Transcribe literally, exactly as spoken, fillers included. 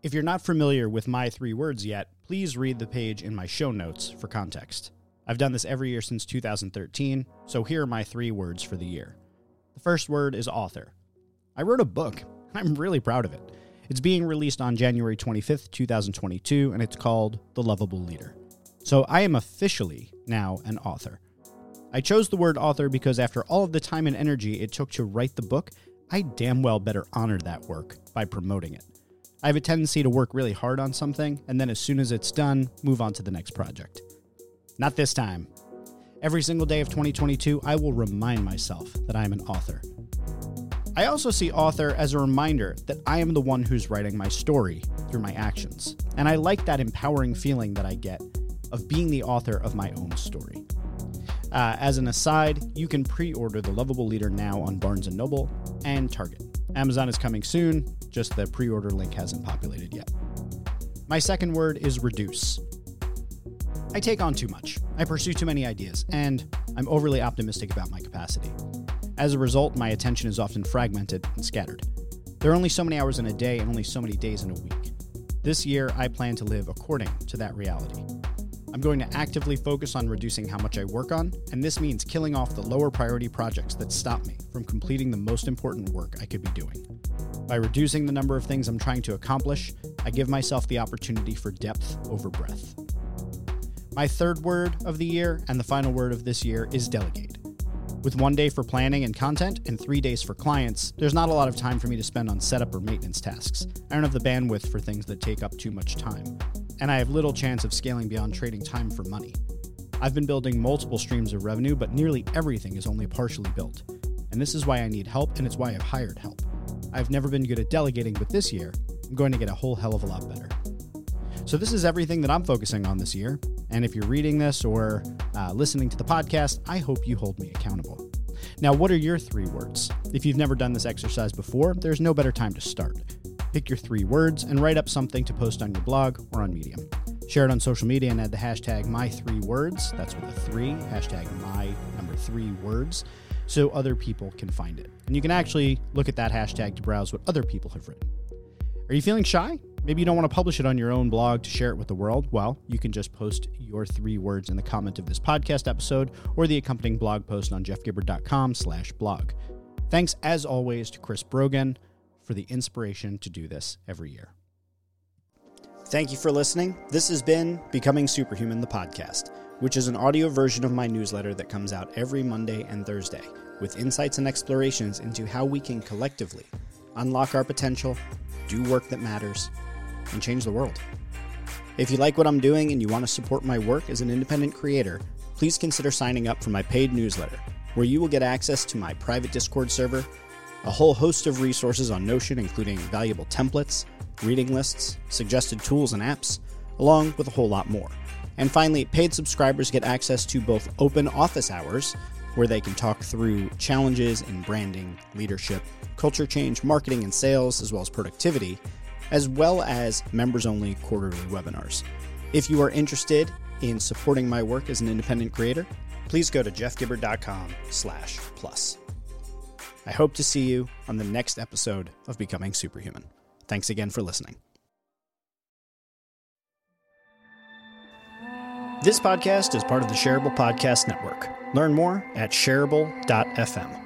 If you're not familiar with my three words yet, please read the page in my show notes for context. I've done this every year since two thousand thirteen, so here are my three words for the year. The first word is author. I wrote a book, and I'm really proud of it. It's being released on January twenty-fifth, twenty twenty-two, and it's called The Lovable Leader. So I am officially now an author. I chose the word author because after all of the time and energy it took to write the book, I damn well better honor that work by promoting it. I have a tendency to work really hard on something, and then as soon as it's done, move on to the next project. Not this time. Every single day of twenty twenty-two, I will remind myself that I am an author. I also see author as a reminder that I am the one who's writing my story through my actions, and I like that empowering feeling that I get of being the author of my own story. Uh, as an aside, you can pre-order The Lovable Leader now on Barnes and Noble and Target. Amazon is coming soon, just the pre-order link hasn't populated yet. My second word is reduce. I take on too much, I pursue too many ideas, and I'm overly optimistic about my capacity. As a result, my attention is often fragmented and scattered. There are only so many hours in a day and only so many days in a week. This year, I plan to live according to that reality. I'm going to actively focus on reducing how much I work on, and this means killing off the lower priority projects that stop me from completing the most important work I could be doing. By reducing the number of things I'm trying to accomplish, I give myself the opportunity for depth over breadth. My third word of the year, and the final word of this year, is delegate. With one day for planning and content and three days for clients, there's not a lot of time for me to spend on setup or maintenance tasks. I don't have the bandwidth for things that take up too much time, and I have little chance of scaling beyond trading time for money. I've been building multiple streams of revenue, but nearly everything is only partially built. And this is why I need help, and it's why I've hired help. I've never been good at delegating, but this year, I'm going to get a whole hell of a lot better. So this is everything that I'm focusing on this year, and if you're reading this or uh, listening to the podcast, I hope you hold me accountable. Now, what are your three words? If you've never done this exercise before, there's no better time to start. Pick your three words and write up something to post on your blog or on Medium. Share it on social media and add the hashtag my three words. That's with a three, hashtag my number three words, so other people can find it. And you can actually look at that hashtag to browse what other people have written. Are you feeling shy? Maybe you don't want to publish it on your own blog to share it with the world. Well, you can just post your three words in the comment of this podcast episode or the accompanying blog post on jeffgibbard.com slash blog. Thanks, as always, to Chris Brogan for the inspiration to do this every year. Thank you for listening. This has been Becoming Superhuman, the podcast, which is an audio version of my newsletter that comes out every Monday and Thursday, with insights and explorations into how we can collectively unlock our potential, do work that matters, and change the world. If you like what I'm doing and you want to support my work as an independent creator, please consider signing up for my paid newsletter, where you will get access to my private Discord server, a whole host of resources on Notion, including valuable templates, reading lists, suggested tools and apps, along with a whole lot more. And finally, paid subscribers get access to both open office hours, where they can talk through challenges in branding, leadership, culture change, marketing and sales, as well as productivity, as well as members-only quarterly webinars. If you are interested in supporting my work as an independent creator, please go to jeffgibbard.com slash plus. I hope to see you on the next episode of Becoming Superhuman. Thanks again for listening. This podcast is part of the Shareable Podcast Network. Learn more at shareable dot f m.